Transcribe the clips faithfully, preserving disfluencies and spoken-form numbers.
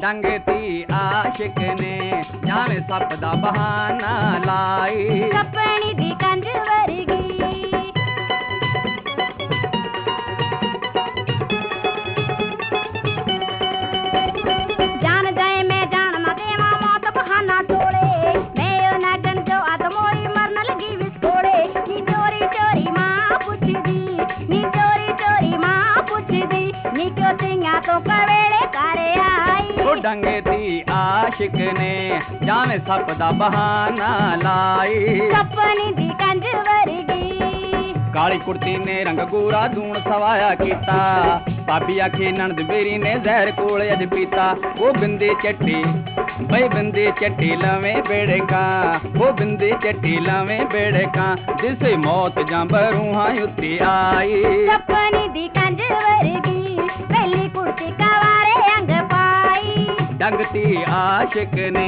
डंग ती आशिक ने जावे सप दा बहाना लाई सपनी दी कंज वर्गी जान जाए मैं जान ना देवा मौत बहाना छोड़े मैं ना गंजो आदमोई मरन लगी विस्कोड़े नी चोरी चोरी मां पूछ दी नी चोरी चोरी मां पूछ दी नी क्यों सिंगा तो कवेड़े करे आई ओ डंग ती आशिक ने जावे सप दा बहाना लाई सपनी दी कंज वर्गी काली कुर्ती ने रंग गोरा दूण सवाया कीता भाभी आखी नंद बेरी ने जहर कोल अज पीता वो बिंदे चट्टी बई बिंदे चट्टी लवें बेड़का वो बिंदे चट्टी लवें बेड़का जिसे मौत जां बरूहां उत्ती आई सपनी दी कंज वर्गी पहली कुर्ती कवारे अंग पाई डंग ती आशिक ने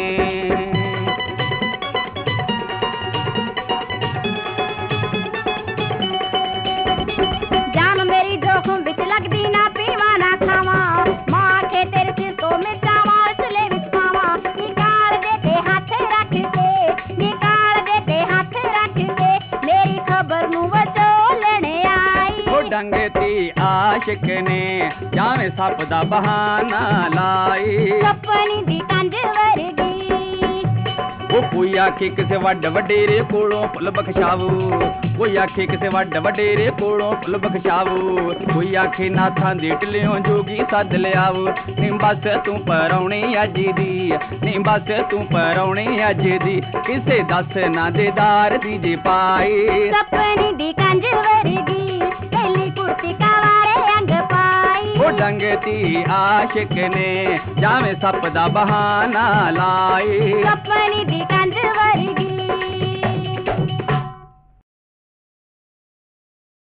जोखम बिच लगदी ना पीवा ना खावा मां के तेरे सिर तो मिटावा चले विच पावा निकाल दे के हाथ रख के निकाल दे के हाथ रख के मेरी खबर नु वचो लेने आई ओ डंग ती आशिक ने जावे सप दा बहाना लाई सपनी दी कंज वर्गी वो कोई आखे किसे वड वडेरे कोलों फुल बख्शावू कोई आखे किसे वड वडेरे कोलों फुल बख्शावू कोई आखे नाथां दे टलियों जोगी सद लियावू नी बस तू परौणी अज दी नी बस तू परौणी अज दी किसे दस ना देदार दी जे पाई सपनी दी कंज वर्गी पहली कुर्ती कवारे अंग पाई ओ डंग ती आशिक ने जावे सप दा बहाना लाई सपनी दी कंज वर्गी